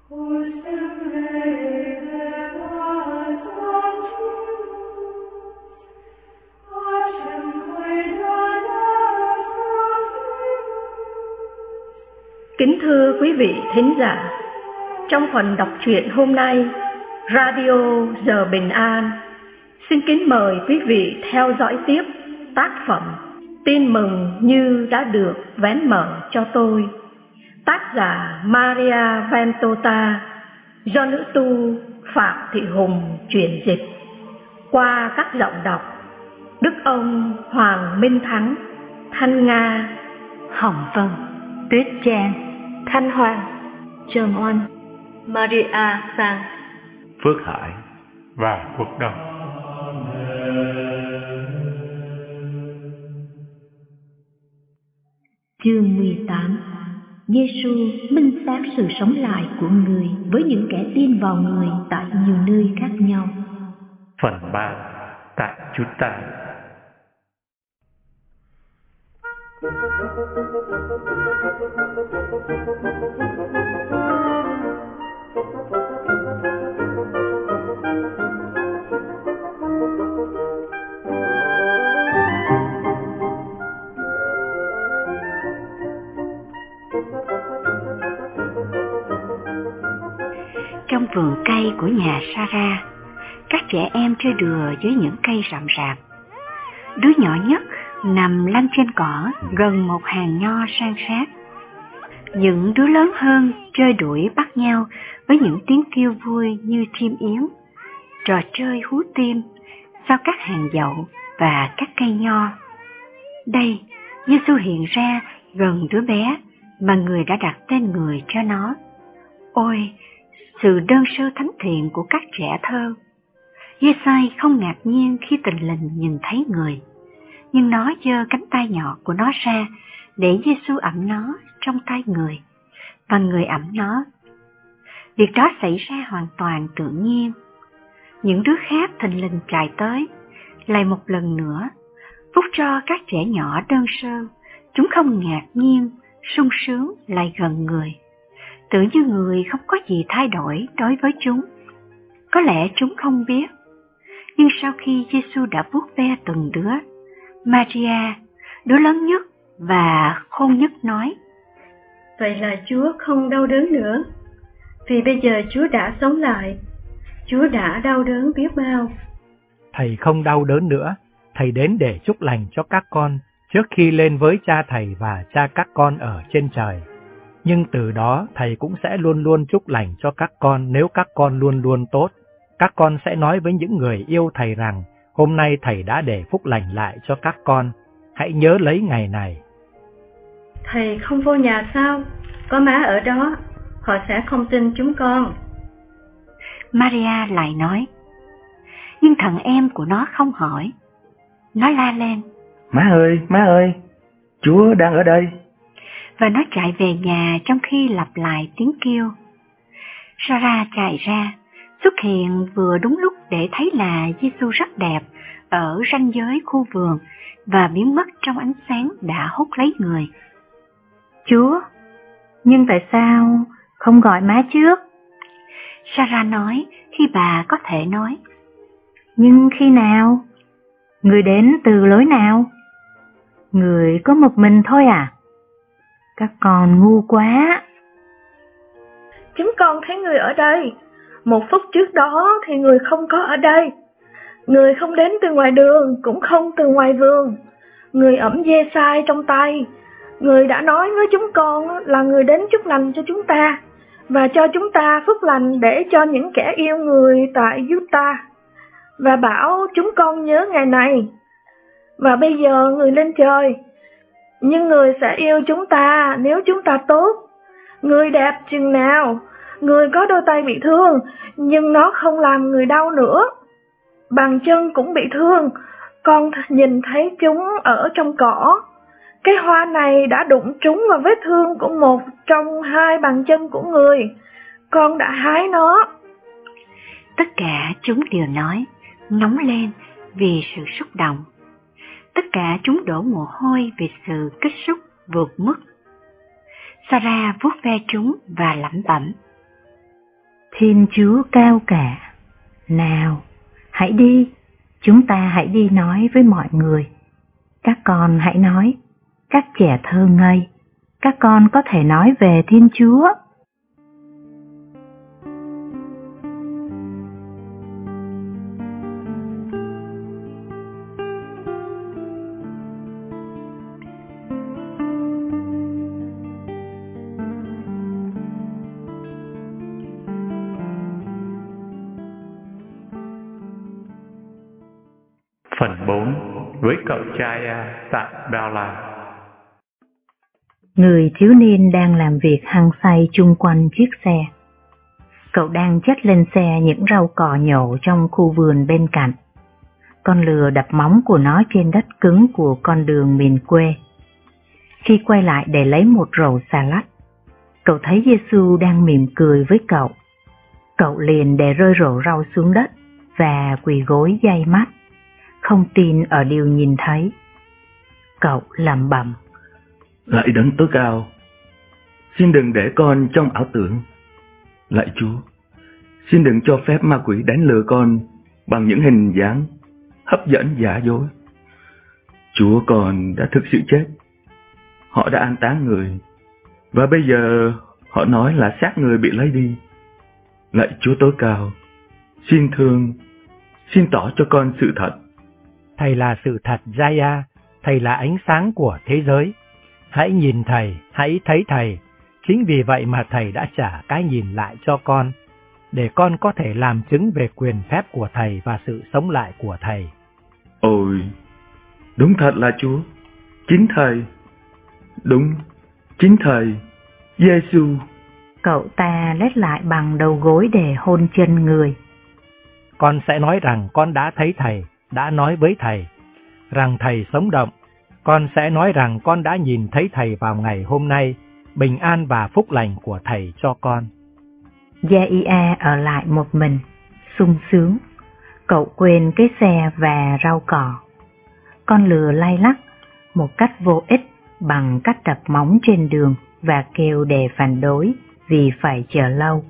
Kính thưa quý vị thính giả, trong phần đọc truyện hôm nay, Radio Giờ Bình An xin kính mời quý vị theo dõi tiếp tác phẩm Tin mừng như đã được vén mở cho tôi, tác giả Maria Ventota, do nữ tu Phạm Thị Hùng chuyển dịch, qua các giọng đọc Đức ông Hoàng Minh Thắng, Thanh Nga, Hồng Vân, Tuyết Trang, Thanh Hoàng, Trần Oanh, Maria Sang, Phước Hải và Quốc Đông. Chương 18. Giê-xu minh xác sự sống lại của người với những kẻ tin vào người tại nhiều nơi khác nhau. Phần 3. Tại chúng ta. Trong vườn cây của nhà Sarah, các trẻ em chơi đùa với những cây rậm rạp. Đứa nhỏ nhất nằm lăn trên cỏ gần một hàng nho san sát. Những đứa lớn hơn chơi đuổi bắt nhau với những tiếng kêu vui như chim yến, trò chơi hú tim sau các hàng dậu và các cây nho. Đây, Giê-xu hiện ra gần đứa bé mà người đã đặt tên người cho nó. Ôi, sự đơn sơ thánh thiện của các trẻ thơ! Giê-sai không ngạc nhiên khi tình lình nhìn thấy người, nhưng nó giơ cánh tay nhỏ của nó ra để Giê-xu ẵm nó trong tay người, và người ẵm nó. Việc đó xảy ra hoàn toàn tự nhiên. Những đứa khác thình lình chạy tới, lại một lần nữa, phúc cho các trẻ nhỏ đơn sơ, chúng không ngạc nhiên, sung sướng lại gần người. Tự như người không có gì thay đổi đối với chúng. Có lẽ chúng không biết. Nhưng sau khi Giê-xu đã vuốt ve từng đứa, Maria, đứa lớn nhất và khôn nhất nói: Vậy là Chúa không đau đớn nữa, vì bây giờ Chúa đã sống lại. Chúa đã đau đớn biết bao. Thầy không đau đớn nữa, thầy đến để chúc lành cho các con trước khi lên với cha thầy và cha các con ở trên trời. Nhưng từ đó thầy cũng sẽ luôn luôn chúc lành cho các con nếu các con luôn luôn tốt. Các con sẽ nói với những người yêu thầy rằng hôm nay thầy đã để phúc lành lại cho các con. Hãy nhớ lấy ngày này. Thầy không vô nhà sao? Có má ở đó, họ sẽ không tin chúng con. Maria lại nói. Nhưng thằng em của nó không hỏi. Nó la lên: Má ơi, Chúa đang ở đây. Và nó chạy về nhà trong khi lặp lại tiếng kêu. Sarah chạy ra, xuất hiện vừa đúng lúc để thấy là Giê-xu rất đẹp ở ranh giới khu vườn và biến mất trong ánh sáng đã hút lấy người. Chúa, nhưng tại sao không gọi má trước? Sarah nói khi bà có thể nói. Nhưng khi nào? Người đến từ lối nào? Người có một mình thôi à? Các con ngu quá. Chúng con thấy người ở đây. Một phút trước đó thì người không có ở đây. Người không đến từ ngoài đường, cũng không từ ngoài vườn. Người ẵm Giê-sai trong tay. Người đã nói với chúng con là người đến chúc lành cho chúng ta và cho chúng ta phúc lành để cho những kẻ yêu người tại Utah, và bảo chúng con nhớ ngày này. Và bây giờ người lên trời, nhưng người sẽ yêu chúng ta nếu chúng ta tốt. Người đẹp chừng nào, người có đôi tay bị thương, nhưng nó không làm người đau nữa. Bàn chân cũng bị thương, con nhìn thấy chúng ở trong cỏ. Cái hoa này đã đụng trúng vào vết thương của một trong hai bàn chân của người. Con đã hái nó. Tất cả chúng đều nói, nóng lên vì sự xúc động. Tất cả chúng đổ mồ hôi vì sự kích xúc vượt mức. Sarah vuốt ve chúng và lẩm bẩm: Thiên Chúa cao cả. Nào, hãy đi, chúng ta hãy đi nói với mọi người. Các con hãy nói, các trẻ thơ ngây, các con có thể nói về Thiên Chúa. Phần 4. Với cậu Chaya tại Bao La. Người thiếu niên đang làm việc hăng say chung quanh chiếc xe. Cậu đang chất lên xe những rau cỏ nhổ trong khu vườn bên cạnh. Con lừa đập móng của nó trên đất cứng của con đường miền quê. Khi quay lại để lấy một rổ xà lách, cậu thấy Giêsu đang mỉm cười với cậu. Cậu liền để rơi rổ rau xuống đất và quỳ gối day mắt, không tin ở điều nhìn thấy. Cậu lẩm bẩm: Lạy Đấng Tối Cao, xin đừng để con trong ảo tưởng. Lạy Chúa, xin đừng cho phép ma quỷ đánh lừa con bằng những hình dáng hấp dẫn giả dối. Chúa, con đã thực sự chết. Họ đã an táng người, và bây giờ họ nói là xác người bị lấy đi. Lạy Chúa Tối Cao, xin thương, xin tỏ cho con sự thật. Thầy là sự thật, Jaya, Thầy là ánh sáng của thế giới. Hãy nhìn Thầy, hãy thấy Thầy. Chính vì vậy mà Thầy đã trả cái nhìn lại cho con, để con có thể làm chứng về quyền phép của Thầy và sự sống lại của Thầy. Ôi, đúng thật là Chúa, chính Thầy, đúng, chính Thầy, Giêsu. Cậu ta lết lại bằng đầu gối để hôn chân người. Con sẽ nói rằng con đã thấy Thầy, đã nói với Thầy, rằng Thầy sống động. Con sẽ nói rằng con đã nhìn thấy Thầy vào ngày hôm nay, bình an và phúc lành của Thầy cho con. Gia-ia ở lại một mình, sung sướng. Cậu quên cái xe và rau cỏ. Con lừa lay lắc một cách vô ích bằng cách đập móng trên đường và kêu để phản đối vì phải chờ lâu.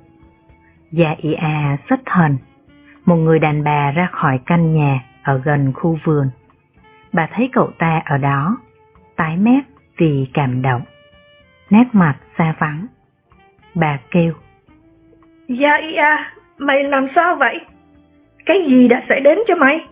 Gia-ia xuất thần. Một người đàn bà ra khỏi căn nhà ở gần khu vườn. Bà thấy cậu ta ở đó, tái mét vì cảm động, nét mặt xa vắng. Bà kêu: Gia-ia, mày làm sao vậy? Cái gì đã xảy đến cho mày?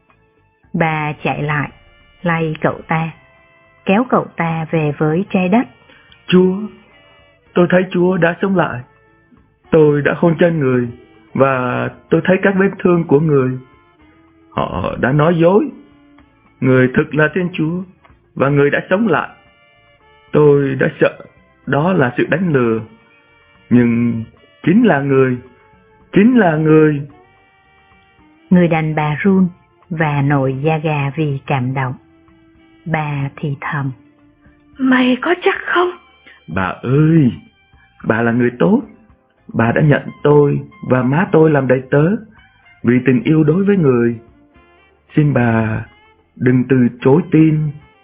Bà chạy lại, lay cậu ta, kéo cậu ta về với trái đất. Chúa, tôi thấy Chúa đã sống lại. Tôi đã hôn chân người, và tôi thấy các vết thương của người. Họ đã nói dối. Người thực là Thiên Chúa, và người đã sống lại. Tôi đã sợ đó là sự đánh lừa, nhưng chính là người, chính là người. Người đàn bà run và nổi da gà vì cảm động. Bà thì thầm: Mày có chắc không? Bà ơi, bà là người tốt. Bà đã nhận tôi và má tôi làm đầy tớ vì tình yêu đối với người. Xin bà đừng từ chối tin.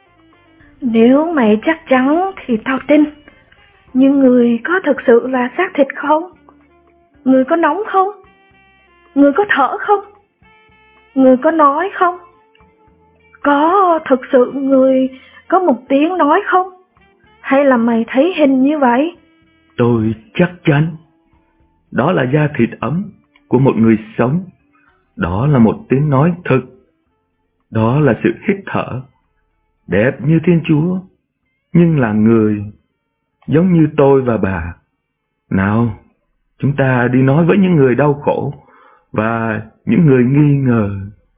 Nếu mày chắc chắn thì tao tin. Nhưng người có thực sự là xác thịt không? Người có nóng không? Người có thở không? Người có nói không? Có thực sự người có một tiếng nói không? Hay là mày thấy hình như vậy? Tôi chắc chắn. Đó là da thịt ấm của một người sống. Đó là một tiếng nói thực. Đó là sự hít thở, đẹp như Thiên Chúa, nhưng là người, giống như tôi và bà. Nào, chúng ta đi nói với những người đau khổ và những người nghi ngờ.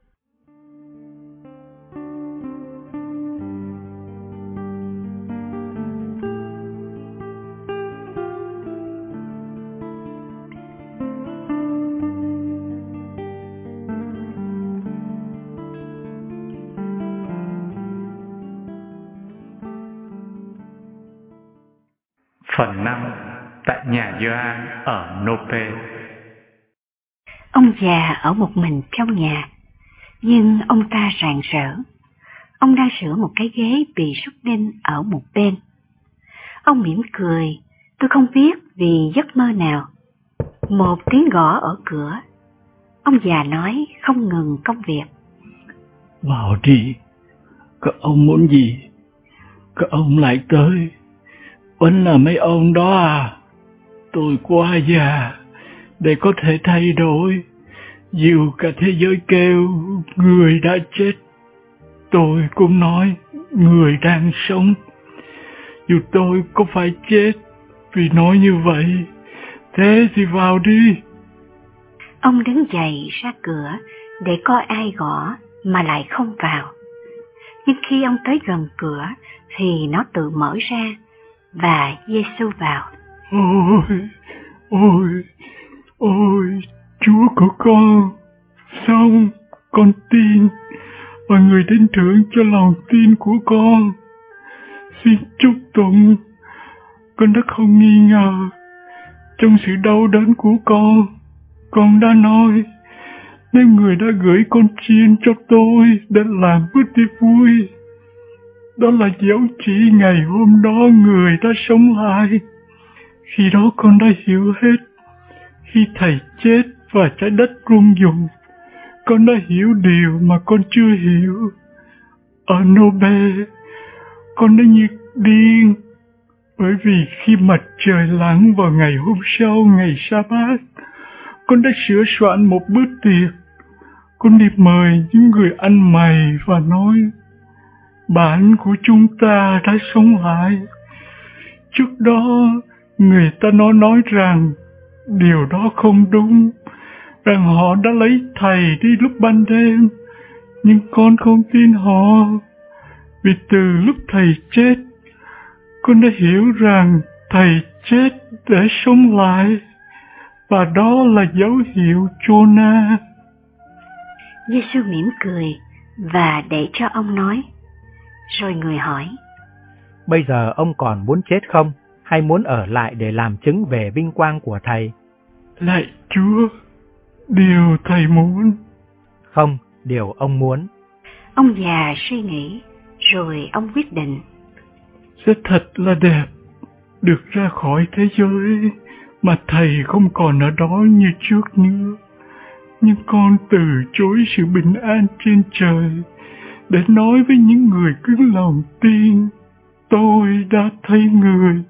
Phần 5. Tại nhà Gioan ở Nope. Ông già ở một mình trong nhà, nhưng ông ta rạng rỡ. Ông đang sửa một cái ghế bị súc đinh ở một bên. Ông mỉm cười, tôi không biết vì giấc mơ nào. Một tiếng gõ ở cửa. Ông già nói không ngừng công việc. Vào đi, các ông muốn gì? Các ông lại tới. Vẫn là mấy ông đó à? Tôi quá già để có thể thay đổi. Dù cả thế giới kêu người đã chết, tôi cũng nói người đang sống. Dù tôi có phải chết vì nói như vậy, thế thì vào đi. Ông đứng dậy ra cửa để coi ai gõ mà lại không vào. Nhưng khi ông tới gần cửa thì nó tự mở ra và Giê-xu vào. Ôi, Chúa của con, xong, con tin, và người đến thưởng cho lòng tin của con. Xin chúc tụng, con đã không nghi ngờ. Trong sự đau đớn của con đã nói, nếu người đã gửi con chiên cho tôi để làm bữa tiệc vui, đó là dấu chỉ ngày hôm đó người đã sống lại. Khi đó con đã hiểu hết. Khi Thầy chết và trái đất rung rùng, con đã hiểu điều mà con chưa hiểu. Ở Nô-bê, con đã như điên, bởi vì khi mặt trời lặn vào ngày hôm sau ngày Sa-bát, con đã sửa soạn một bữa tiệc. Con đi mời những người ăn mày và nói, bạn của chúng ta đã sống lại. Trước đó, người ta nói rằng điều đó không đúng, rằng họ đã lấy Thầy đi lúc ban đêm, nhưng con không tin họ, vì từ lúc Thầy chết, con đã hiểu rằng Thầy chết để sống lại, và đó là dấu hiệu Chô-na. Giê-xu mỉm cười và để cho ông nói. Rồi người hỏi, bây giờ ông còn muốn chết không, hay muốn ở lại để làm chứng về vinh quang của Thầy? Lạy Chúa, điều Thầy muốn. Không, điều ông muốn. Ông già suy nghĩ, rồi ông quyết định. Sẽ thật là đẹp, được ra khỏi thế giới mà Thầy không còn ở đó như trước nữa. Nhưng con từ chối sự bình an trên trời để nói với những người cứng lòng tin, tôi đã thấy người.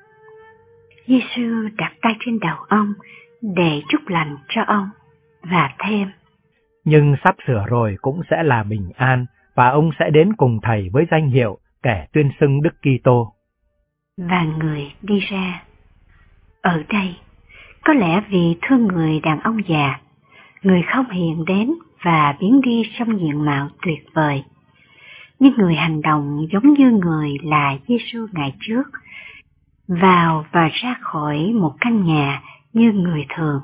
Giê-xu đặt tay trên đầu ông để chúc lành cho ông và thêm. Nhưng sắp sửa rồi cũng sẽ là bình an, và ông sẽ đến cùng Thầy với danh hiệu kẻ tuyên xưng Đức Kitô. Và người đi ra. Ở đây, có lẽ vì thương người đàn ông già, người không hiện đến và biến đi trong diện mạo tuyệt vời. Nhưng người hành động giống như người là Giê-xu ngày trước, vào và ra khỏi một căn nhà như người thường.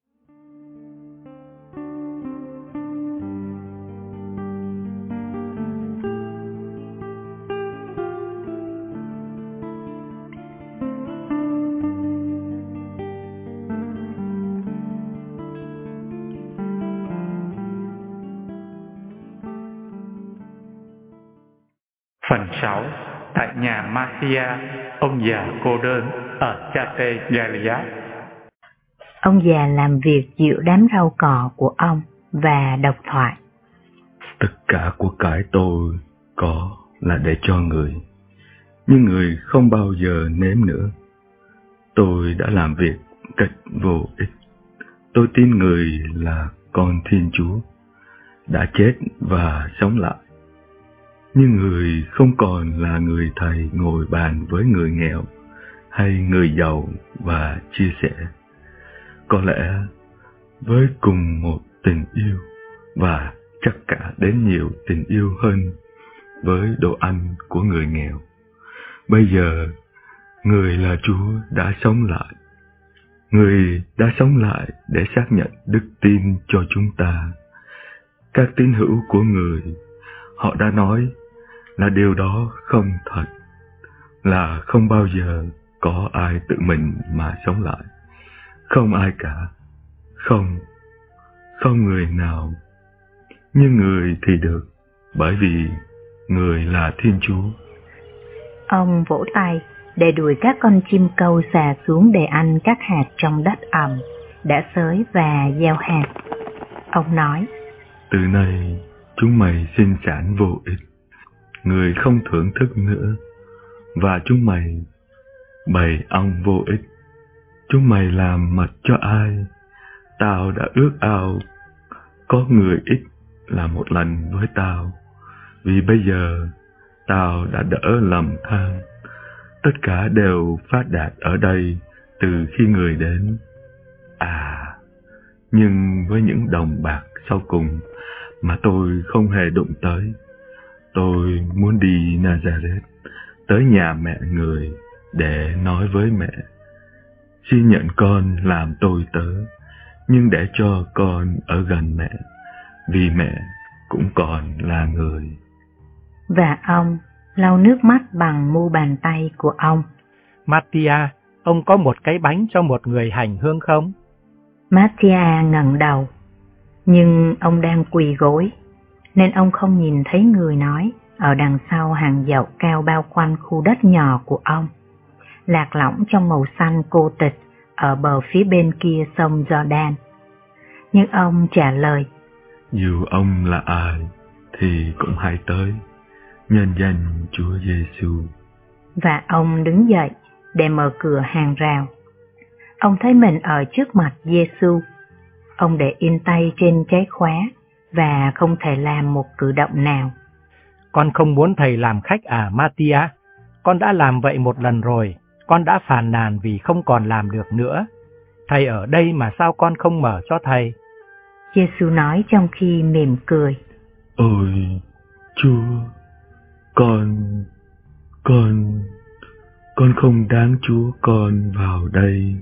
Phần 6. Tại nhà Mathia, ông già cô đơn ở Chate Gilead. Ông già làm việc dịu đám rau cỏ của ông và độc thoại. Tất cả của cải tôi có là để cho người, nhưng người không bao giờ nếm nữa. Tôi đã làm việc cách vô ích. Tôi tin người là con Thiên Chúa, đã chết và sống lại. Nhưng người không còn là người thầy ngồi bàn với người nghèo hay người giàu và chia sẻ. Có lẽ với cùng một tình yêu, và chắc cả đến nhiều tình yêu hơn với đồ ăn của người nghèo. Bây giờ, người là Chúa đã sống lại. Người đã sống lại để xác nhận đức tin cho chúng ta. Các tín hữu của người, họ đã nói là điều đó không thật, là không bao giờ có ai tự mình mà sống lại. Không ai cả, không người nào. Nhưng người thì được, bởi vì người là Thiên Chúa. Ông vỗ tay để đuổi các con chim câu xà xuống để ăn các hạt trong đất ẩm, đã xới và gieo hạt. Ông nói, từ nay chúng mày sinh sản vô ích, người không thưởng thức nữa, và chúng mày bày ong vô ích. Chúng mày làm mật cho ai? Tao đã ước ao có người ít là một lần với tao, vì bây giờ tao đã đỡ lầm than. Tất cả đều phát đạt ở đây từ khi người đến. Nhưng với những đồng bạc sau cùng mà tôi không hề đụng tới, tôi muốn đi Nazareth, tới nhà mẹ người để nói với mẹ, xin nhận con làm tôi tớ, nhưng để cho con ở gần mẹ, vì mẹ cũng còn là người. Và ông lau nước mắt bằng mu bàn tay của ông. Mattia, ông có một cái bánh cho một người hành hương không? Mattia ngẩng đầu, nhưng ông đang quỳ gối, nên ông không nhìn thấy người nói ở đằng sau hàng dậu cao bao quanh khu đất nhỏ của ông, lạc lõng trong màu xanh cô tịch ở bờ phía bên kia sông Jordan. Nhưng ông trả lời, dù ông là ai thì cũng hãy tới, nhân danh Chúa Giêsu. Và ông đứng dậy để mở cửa hàng rào. Ông thấy mình ở trước mặt Giêsu. Ông để yên tay trên trái khóa và không thể làm một cử động nào. Con không muốn thầy làm khách à Mattia? Con đã làm vậy một lần rồi. Con đã phàn nàn vì không còn làm được nữa. Thầy ở đây mà sao con không mở cho thầy? Giêsu nói trong khi mỉm cười. Ôi Chúa, con không đáng Chúa con vào đây.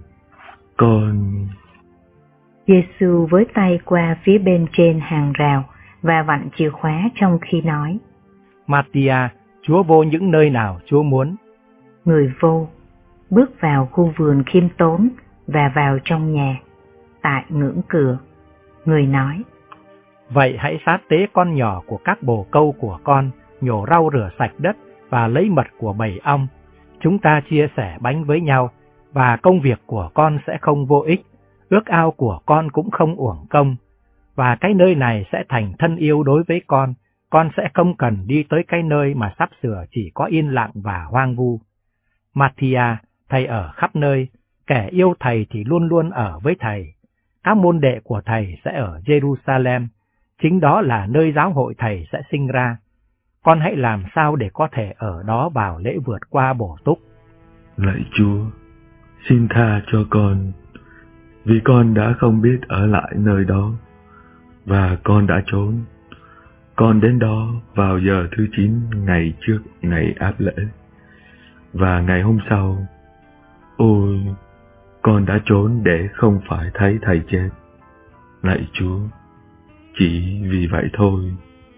Giêsu với tay qua phía bên trên hàng rào và vặn chìa khóa trong khi nói, Mattia, Chúa vô những nơi nào Chúa muốn. Người vô, bước vào khu vườn khiêm tốn và vào trong nhà. Tại ngưỡng cửa, người nói, vậy hãy sát tế con nhỏ của các bồ câu của con, nhổ rau rửa sạch đất và lấy mật của bầy ong. Chúng ta chia sẻ bánh với nhau, và công việc của con sẽ không vô ích, ước ao của con cũng không uổng công. Và cái nơi này sẽ thành thân yêu đối với con sẽ không cần đi tới cái nơi mà sắp sửa chỉ có yên lặng và hoang vu. Mattia, thầy ở khắp nơi, kẻ yêu thầy thì luôn luôn ở với thầy. Các môn đệ của thầy sẽ ở Jerusalem, chính đó là nơi giáo hội thầy sẽ sinh ra. Con hãy làm sao để có thể ở đó vào lễ vượt qua bổ túc. Lạy Chúa, xin tha cho con, vì con đã không biết ở lại nơi đó, và con đã trốn. Con đến đó vào giờ thứ 9 ngày trước ngày áp lễ, và ngày hôm sau, ôi, con đã trốn để không phải thấy thầy chết. Lạy Chúa, chỉ vì vậy thôi.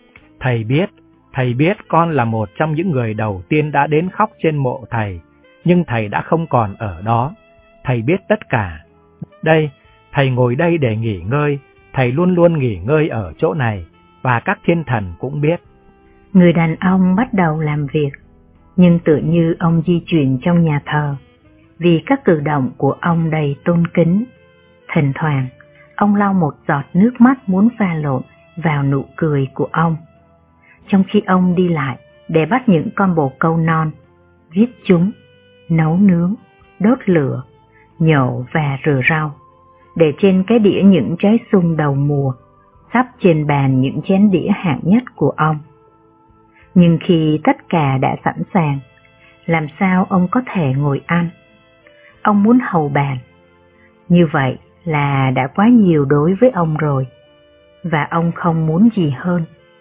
Thầy biết con là một trong những người đầu tiên đã đến khóc trên mộ thầy, nhưng thầy đã không còn ở đó. Thầy biết tất cả. Đây, thầy ngồi đây để nghỉ ngơi, thầy luôn luôn nghỉ ngơi ở chỗ này, và các thiên thần cũng biết. Người đàn ông bắt đầu làm việc, nhưng tựa như ông di chuyển trong nhà thờ, vì các cử động của ông đầy tôn kính. Thỉnh thoảng, ông lau một giọt nước mắt muốn pha lộn vào nụ cười của ông. Trong khi ông đi lại để bắt những con bồ câu non, giết chúng, nấu nướng, đốt lửa, nhổ và rửa rau, để trên cái đĩa những trái sung đầu mùa, sắp trên bàn những chén đĩa hạng nhất của ông. Nhưng khi tất cả đã sẵn sàng, làm sao ông có thể ngồi ăn? Ông muốn hầu bàn. Như vậy là đã quá nhiều đối với ông rồi, và ông không muốn gì hơn.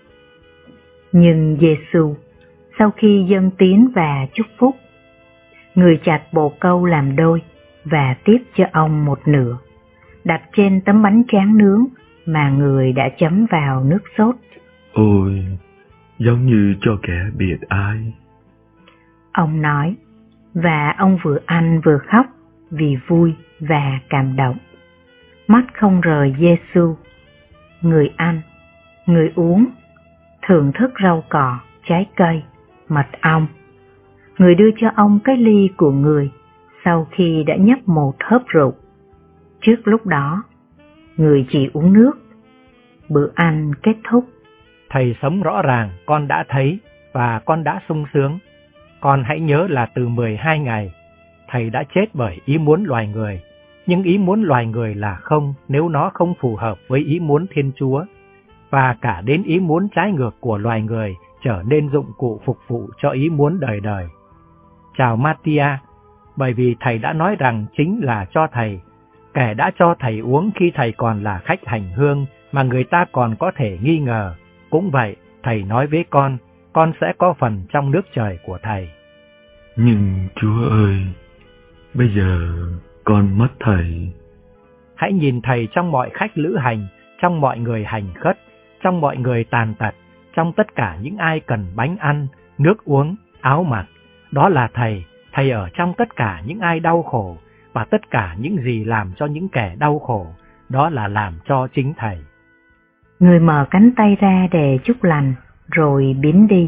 Nhưng Giêsu, sau khi dâng tín và chúc phúc, người chặt bồ câu làm đôi và tiếp cho ông một nửa, đặt trên tấm bánh tráng nướng mà người đã chấm vào nước sốt. Ôi, giống như cho kẻ biệt ái. Ông nói, và ông vừa ăn vừa khóc vì vui và cảm động. Mắt không rời Giêsu. Người ăn, người uống, thưởng thức rau cỏ, trái cây, mật ong. Người đưa cho ông cái ly của người sau khi đã nhấp một hớp rượu. Trước lúc đó, người chỉ uống nước. Bữa ăn kết thúc. Thầy sống rõ ràng, con đã thấy và con đã sung sướng. Con hãy nhớ là từ 12 ngày, thầy đã chết bởi ý muốn loài người. Nhưng ý muốn loài người là không nếu nó không phù hợp với ý muốn Thiên Chúa. Và cả đến ý muốn trái ngược của loài người trở nên dụng cụ phục vụ cho ý muốn đời đời. Chào Mattia, bởi vì thầy đã nói rằng chính là cho thầy, kẻ đã cho thầy uống khi thầy còn là khách hành hương mà người ta còn có thể nghi ngờ. Cũng vậy, thầy nói với con sẽ có phần trong nước trời của thầy. Nhưng Chúa ơi, bây giờ con mất thầy. Hãy nhìn thầy trong mọi khách lữ hành, trong mọi người hành khất, trong mọi người tàn tật, trong tất cả những ai cần bánh ăn, nước uống, áo mặc. Đó là thầy ở trong tất cả những ai đau khổ, và tất cả những gì làm cho những kẻ đau khổ, đó là làm cho chính thầy. Người mở cánh tay ra để chúc lành, rồi biến đi.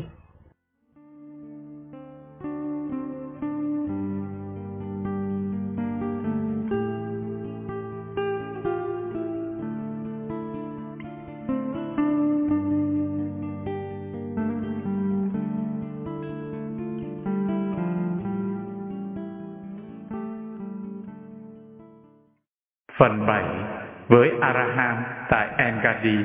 Phần 7 với Araham tại En-Gadi.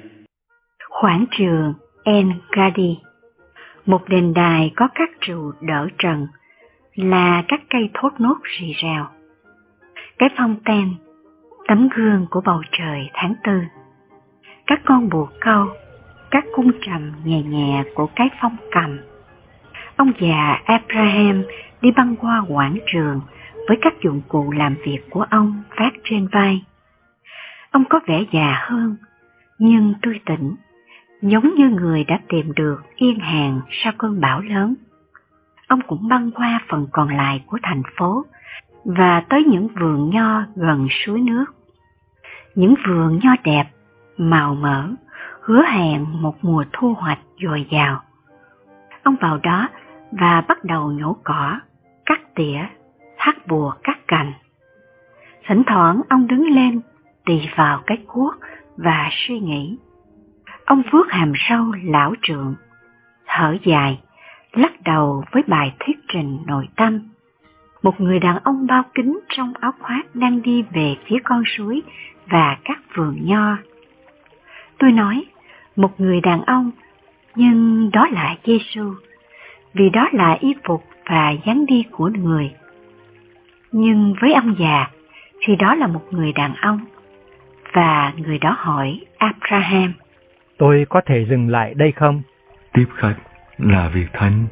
Quảng trường En-Gadi, một đền đài có các trụ đỡ trần, là các cây thốt nốt rì rào. Cái phong ten, tấm gương của bầu trời tháng tư. Các con bồ câu, các cung trầm nhẹ nhẹ của cái phong cầm. Ông già Abraham đi băng qua quảng trường với các dụng cụ làm việc của ông vác trên vai. Ông có vẻ già hơn, nhưng tươi tỉnh, giống như người đã tìm được yên hàng sau cơn bão lớn. Ông cũng băng qua phần còn lại của thành phố và tới những vườn nho gần suối nước. Những vườn nho đẹp, màu mỡ, hứa hẹn một mùa thu hoạch dồi dào. Ông vào đó và bắt đầu nhổ cỏ, cắt tỉa, thắt bùa cắt cành. Thỉnh thoảng ông đứng lên, tì vào cái cuốc và suy nghĩ. Ông vuốt hàm râu lão trượng, thở dài, lắc đầu với bài thuyết trình nội tâm. Một người đàn ông bao kính trong áo khoác đang đi về phía con suối và các vườn nho. Tôi nói, một người đàn ông, nhưng đó là Giêsu, vì đó là y phục và dáng đi của người. Nhưng với ông già thì đó là một người đàn ông. Và người đó hỏi Abraham: Tôi có thể dừng lại đây không? Tiếp khách là việc thánh.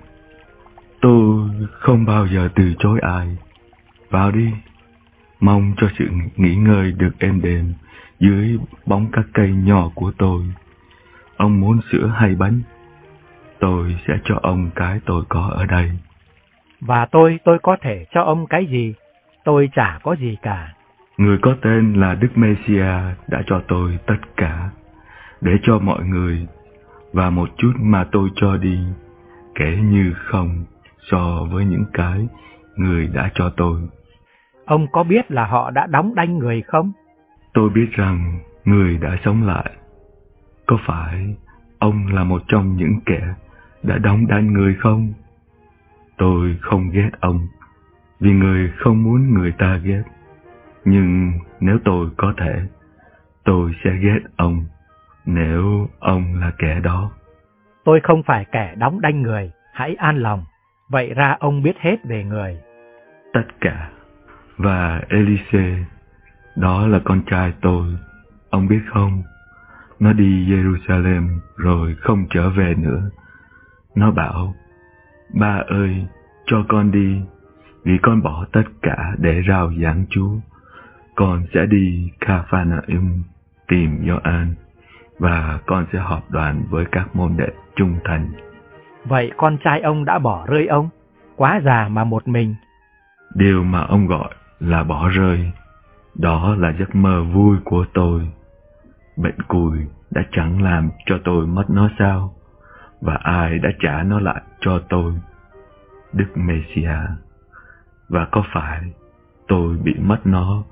Tôi không bao giờ từ chối ai. Vào đi. Mong cho sự nghỉ ngơi được êm đềm dưới bóng các cây nhỏ của tôi. Ông muốn sữa hay bánh? Tôi sẽ cho ông cái tôi có ở đây. Và tôi có thể cho ông cái gì? Tôi chả có gì cả. Người có tên là Đức Messiah đã cho tôi tất cả, để cho mọi người, và một chút mà tôi cho đi, kể như không so với những cái người đã cho tôi. Ông có biết là họ đã đóng đanh người không? Tôi biết rằng người đã sống lại. Có phải ông là một trong những kẻ đã đóng đanh người không? Tôi không ghét ông, vì người không muốn người ta ghét. Nhưng nếu tôi có thể, tôi sẽ ghét ông nếu ông là kẻ đó. Tôi không phải kẻ đóng đanh người, hãy an lòng. Vậy ra ông biết hết về người. Tất cả. Và Elise, đó là con trai tôi. Ông biết không, nó đi Jerusalem rồi không trở về nữa. Nó bảo, ba ơi, cho con đi, vì con bỏ tất cả để rao giảng Chúa. Con sẽ đi Capharnaum tìm Gioan, và con sẽ họp đoàn với các môn đệ trung thành. Vậy con trai ông đã bỏ rơi ông? Quá già mà một mình. Điều mà ông gọi là bỏ rơi, đó là giấc mơ vui của tôi. Bệnh cùi đã chẳng làm cho tôi mất nó sao? Và ai đã trả nó lại cho tôi? Đức Messiah. Và có phải tôi bị mất nó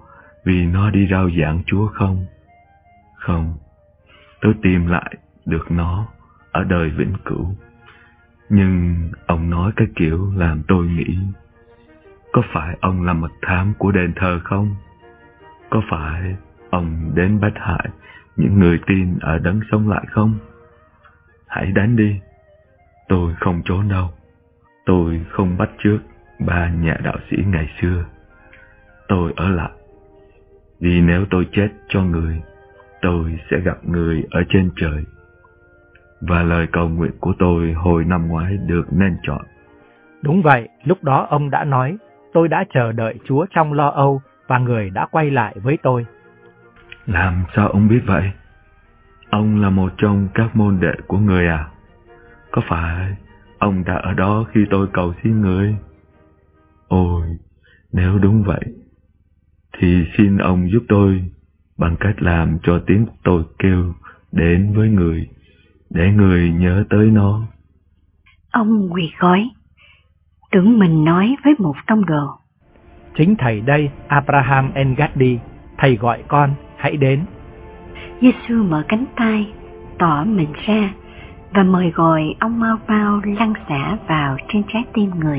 vì nó đi rao giảng Chúa không? Không, tôi tìm lại được nó ở đời vĩnh cửu. Nhưng ông nói cái kiểu làm tôi nghĩ, có phải ông là mật thám của đền thờ không? Có phải ông đến bắt hại những người tin ở đấng sống lại không? Hãy đánh đi, tôi không trốn đâu. Tôi không bắt chước ba nhà đạo sĩ ngày xưa. Tôi ở lại, vì nếu tôi chết cho người, tôi sẽ gặp người ở trên trời. Và lời cầu nguyện của tôi hồi năm ngoái được nên chọn. Đúng vậy, lúc đó ông đã nói, tôi đã chờ đợi Chúa trong lo âu và người đã quay lại với tôi. Làm sao ông biết vậy? Ông là một trong các môn đệ của người à? Có phải ông đã ở đó khi tôi cầu xin người? Ôi, nếu đúng vậy, thì xin ông giúp tôi bằng cách làm cho tiếng tôi kêu đến với người, để người nhớ tới nó. Ông quỳ gối, tưởng mình nói với một tông đồ. Chính thầy đây, Abraham Engadi, thầy gọi con, hãy đến. Giêsu mở cánh tay, tỏ mình ra và mời gọi ông mau mau lăn xả vào trên trái tim người.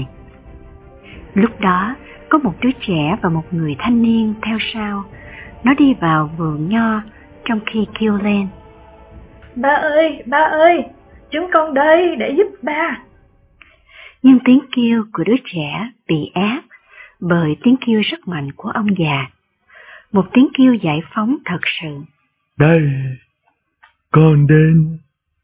Lúc đó, có một đứa trẻ và một người thanh niên theo sau. Nó đi vào vườn nho trong khi kêu lên: Ba ơi, chúng con đây để giúp ba. Nhưng tiếng kêu của đứa trẻ bị át bởi tiếng kêu rất mạnh của ông già. Một tiếng kêu giải phóng thật sự. Đây, con đến.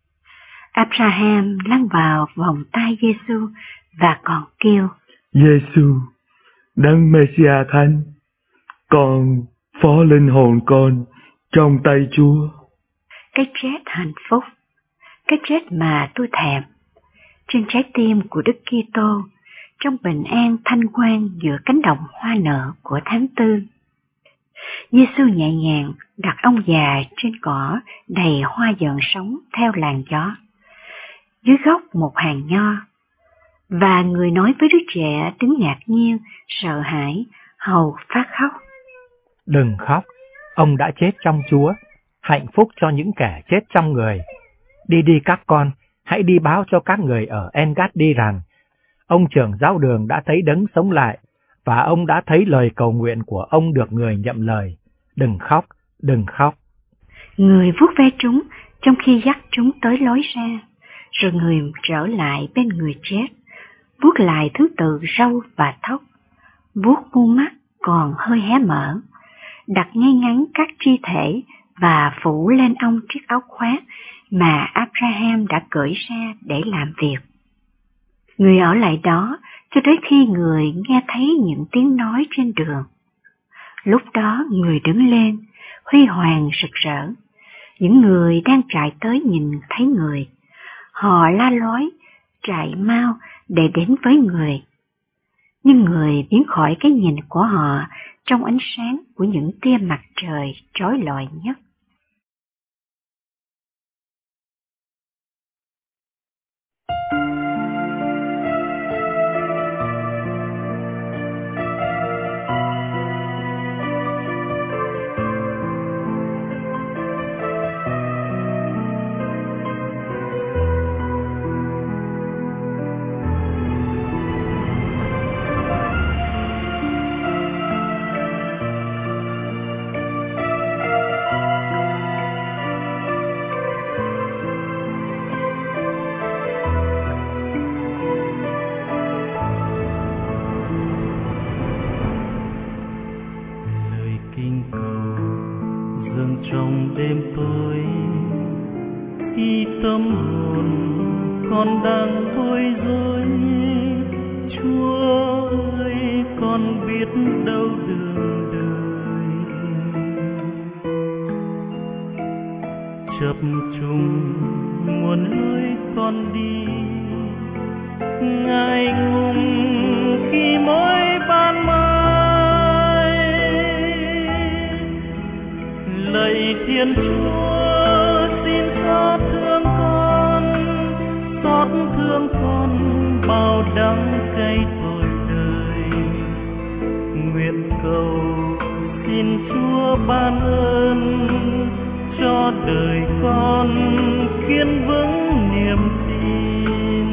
Abraham lăn vào vòng tay Giêsu và còn kêu: Giêsu, Đấng Messiah Thánh, con phó linh hồn con trong tay Chúa. Cái chết hạnh phúc, cái chết mà tôi thèm, trên trái tim của Đức Kitô, trong bình an thanh quan giữa cánh đồng hoa nở của tháng tư. Giêsu nhẹ nhàng đặt ông già trên cỏ đầy hoa giận sống theo làn gió, dưới gốc một hàng nho, và người nói với đứa trẻ đứng ngạc nhiên, sợ hãi, hầu phát khóc: Đừng khóc, ông đã chết trong Chúa, hạnh phúc cho những kẻ chết trong người. Đi các con, hãy đi báo cho các người ở Engadi rằng, ông trưởng giáo đường đã thấy đấng sống lại, và ông đã thấy lời cầu nguyện của ông được người nhậm lời. Đừng khóc, đừng khóc. Người vuốt ve chúng trong khi dắt chúng tới lối ra, rồi người trở lại bên người chết, vuốt lại thứ tự râu và tóc, vuốt mu mắt còn hơi hé mở, đặt ngay ngắn các chi thể và phủ lên ông chiếc áo khoác mà Abraham đã cởi ra để làm việc. Người ở lại đó cho tới khi người nghe thấy những tiếng nói trên đường. Lúc đó người đứng lên, huy hoàng rực rỡ. Những người đang chạy tới nhìn thấy người. Họ la lối, chạy mau để đến với người. Nhưng người biến khỏi cái nhìn của họ trong ánh sáng của những tia mặt trời chói lọi nhất. Trong đêm tối, khi tâm hồn con đang bối rối, Chúa ơi, con biết đâu đường đời. Chập trùng muôn lối con đi, ngại ngùng khi mỗi ban mai. Lạy Thiên Chúa, xin xót thương con bao đắng cay tội đời. Nguyện cầu xin xin Chúa ban ơn cho đời con kiên vững niềm tin.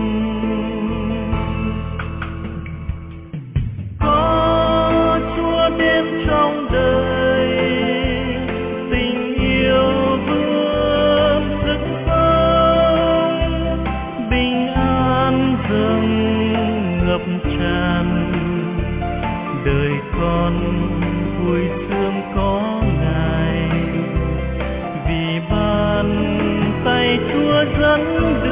Có Chúa đến trong đời, tình yêu vươn sức sống, bình an dâng ngập tràn, đời con vui sướng có Ngài, vì bàn tay Chúa dẫn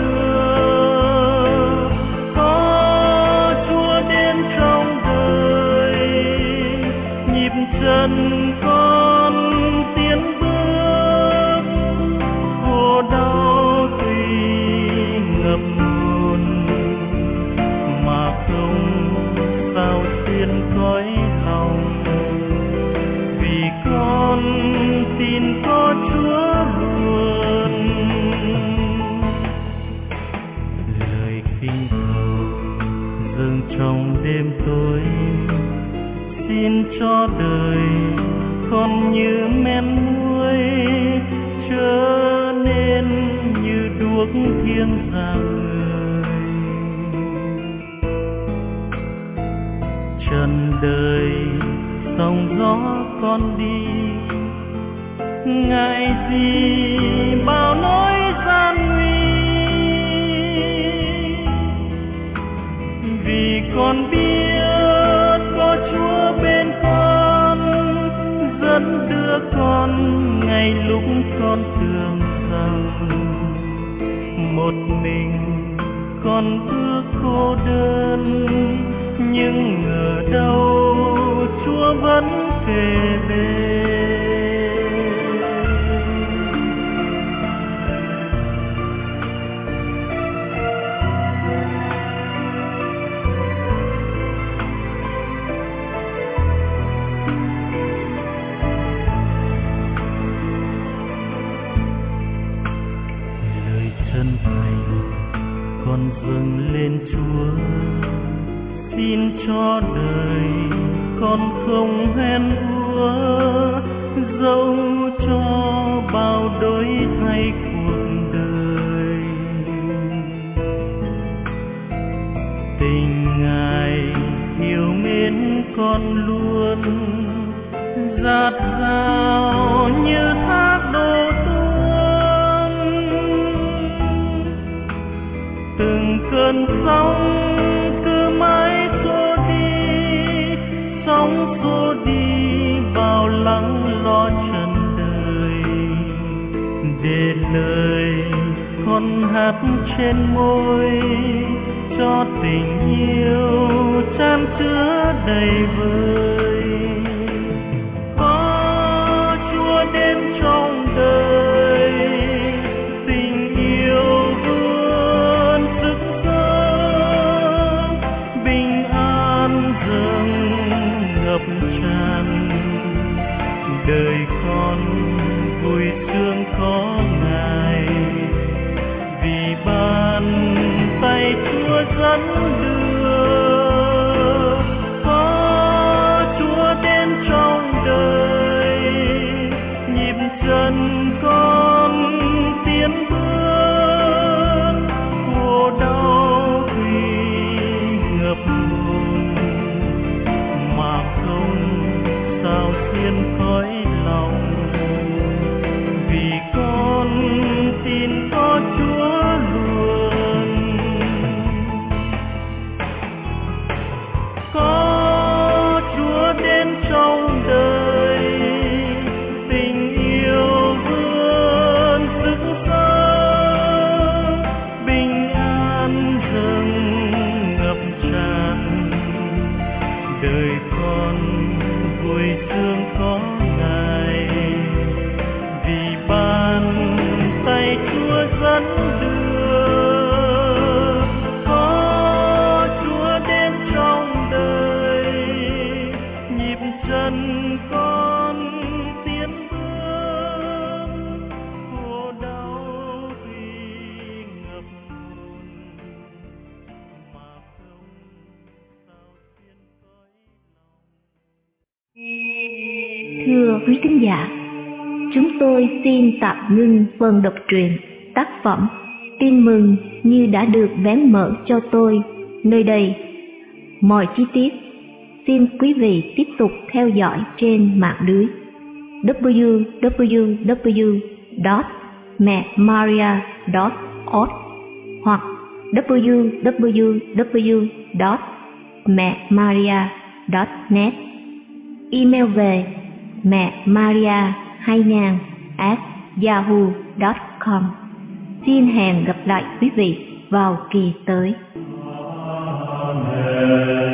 đưa. Có Chúa đến trong đời, nhịp chân con tiến bước, khổ đau tuy ngập ngùn mà không sao xiên cõi lòng, vì con tin có Chúa luôn. Lời kinh cầu dâng trong đêm tối, xin cho đời con như men muối, trở nên như đuốc thiêng rạng người. Trần đời sóng gió con đi, ngại gì bao nỗi gian nguy, vì con biết có Chúa bên con, dẫn đưa con ngay lúc con tưởng rằng một mình con bước cô đơn, nhưng ở đâu Chúa vẫn kề bên. Lời chân thành con dâng lên Chúa, xin cho đời con không hèn úa, dẫu cho bao đổi thay cuộc đời. Tình Ngài yêu mến con luôn, dạt dào như thác đổ tuôn. Từng cơn sóng cứ mãi xô đi, sóng xô đi bao lắng lo trần đời, để lời con hát trên môi, cho tình yêu chan chứa đầy vơi. Có Chúa đến trong đời, tình yêu vươn sức sống, bình an dâng ngập tràn, đời con vui sướng có Ngài, vì bàn tay Chúa dẫn đưa. Có Chúa đến trong đời, nhịp chân con tiến bước, khổ đau tuy ngập ngùn mà không sao xiên cõi lòng, vì con tin có Chúa luôn. Có Chúa đến trong đời, tình yêu vươn sức sống, bình an dâng ngập tràn, đời con vui sướng có Ngài, vì bàn tay Chúa dẫn đưa. Có Chúa đến trong đời, nhịp chân con tiến bước, khổ đau tuy ngập ngùn mà không sao xiên cõi lòng. Thưa quý thính giả, chúng tôi xin tạm ngưng phần đọc truyện tác phẩm Tin mừng như đã được vén mở cho tôi nơi đây. Mọi chi tiết xin quý vị tiếp tục theo dõi trên mạng lưới www.memaria.org hoặc www.memaria.net. Email về memaria2000@yahoo.com. Xin hẹn gặp lại quý vị vào kỳ tới. Amen.